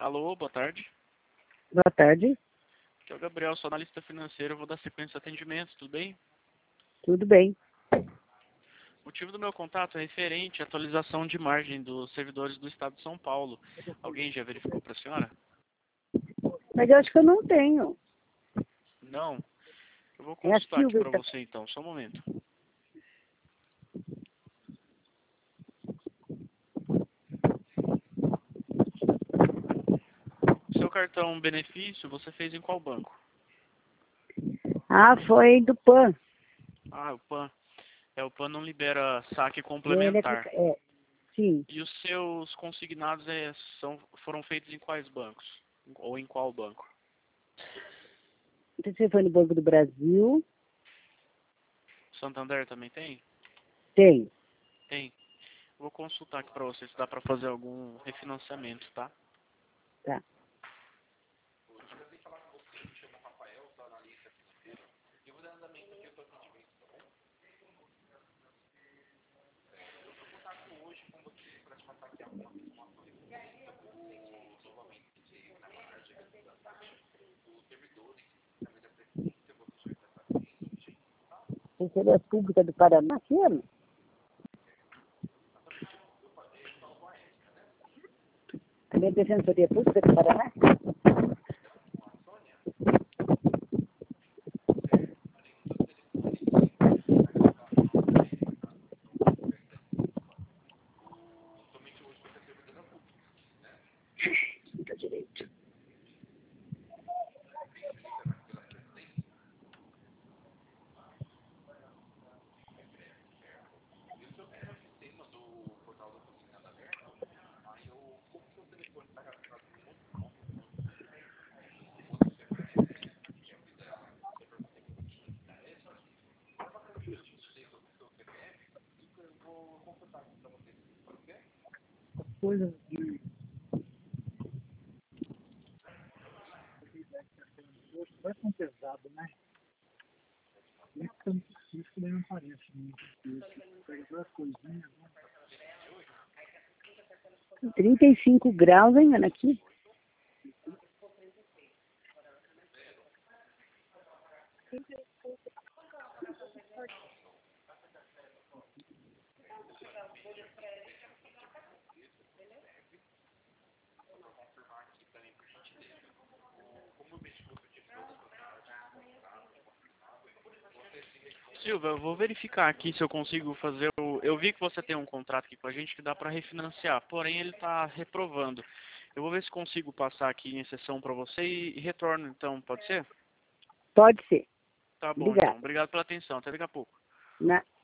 Alô, boa tarde. Boa tarde, Aqui é o Gabriel, sou analista financeiro, eu vou dar sequência de atendimentos, tudo bem? tudo bem. O motivo do meu contato é referente à atualização de margem dos servidores do Estado de São Paulo. Alguém já verificou para a senhora? Mas eu acho que eu não tenho. Não? Eu vou É a consultar aqui Silvia para que tá... você então, só um momento. Seu cartão benefício, você fez em qual banco? Ah, foi do PAN. Ah, o PAN. O PAN não libera saque Ele complementar. sim. E os seus consignados foram feitos em quais bancos? Ou em qual banco? Então você foi no Banco do Brasil? Santander também tem? Tem. Tem. Vou consultar aqui para você se dá para fazer algum refinanciamento, tá? Tá. Receber Pública do Paraná, filho? Também Defensoria Pública do Paraná? Tá direito. Coisas de... Vai ser pesado, né? Isso daí não parece muito. Pega duas coisinhas, né? 35 graus, hein, Ana, aqui? Silvia, eu vou verificar aqui se eu consigo fazer o... Eu vi que você tem um contrato aqui com a gente que dá para refinanciar, porém ele está reprovando. Eu vou ver se consigo passar aqui em exceção para você e retorno então, pode ser? Pode ser. Tá bom então. Obrigada. Obrigado pela atenção. Até daqui a pouco.